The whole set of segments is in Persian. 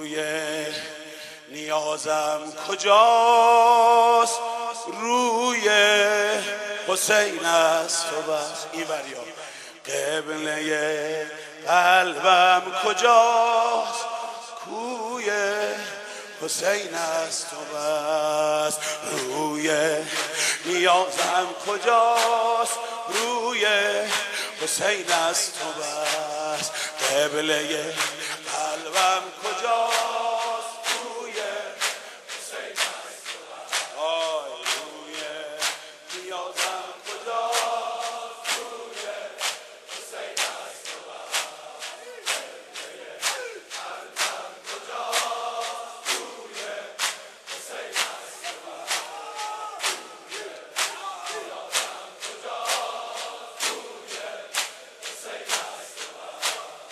روی نیازم کجاست؟ روی حسین است تو بس. این وریا قبله قلبم کجاست؟ کوی حسین است تو بس. روی نیازم کجاست؟ روی حسین است تو بس. قبله قلبم کجاست؟ روی حسین است تو بس. آی روی نیازم کجاست؟ روی حسین است تو بس. قلبم کجاست؟ روی حسین است تو بس. نیازم کجاست؟ روی حسین است تو بس.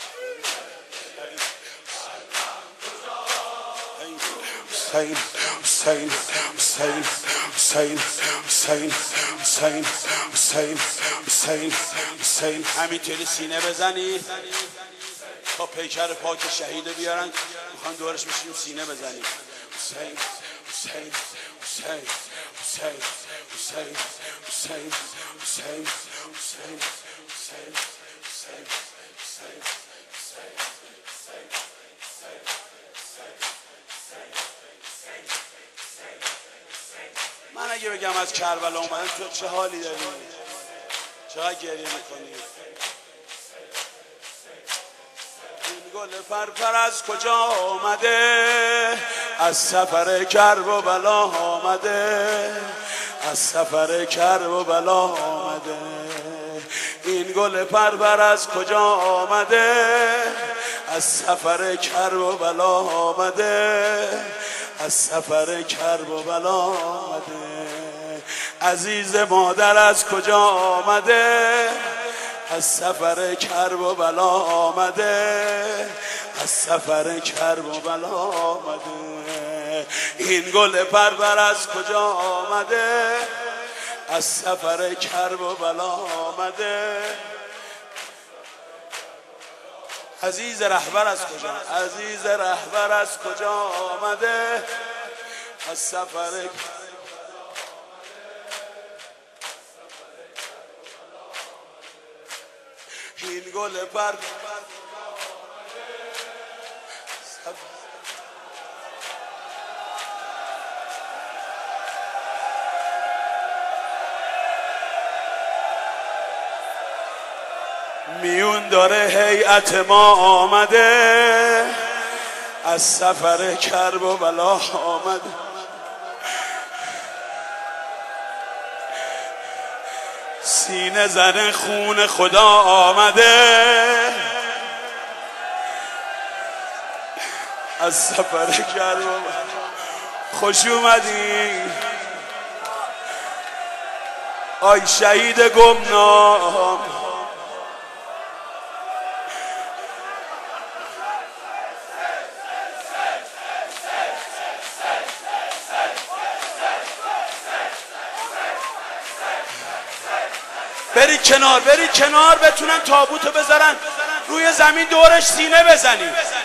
حسین حسین حسین حسین حسین حسین حسین حسین حسین. همینطوری سینه بزنی تا پیکر پاک شهیده بیارن، میخوان دورش بشیم سینه بزنی. حسین حسین حسین حسین حسین حسین حسین حسین حسین حسین حسین. من اگه بگم از کربلا اومدم تو چه حالی داری؟ چقدر گریه میکنی؟ این گل پرپر از کجا آمده؟ از سفر کرب و بلا آمده. از سفر کرب و بلا آمده. این گل پرپر از کجا آمده؟ از سفر کرب و بلا آمده. از سفر کرب و بلا آمده. عزیز مادر از کجا آمده؟ از سفر کرب و بلا آمده. از سفر کرب و بلا آمده. این گل پرور از کجا آمده؟ از سفر کرب و بلا آمده. عزیز رهبر از کجا؟ عزیز رهبر از کجا آمده؟ از سفر این گل پر میون داره هیئت ما آمده. از سفر کرب و بلا آمده. سینه زن خون خدا آمده. از سفر کرب و بلا خوش اومدی آی شهید گمنام. برید کنار بتونن تابوتو بذارن روی زمین، دورش سینه بزنید.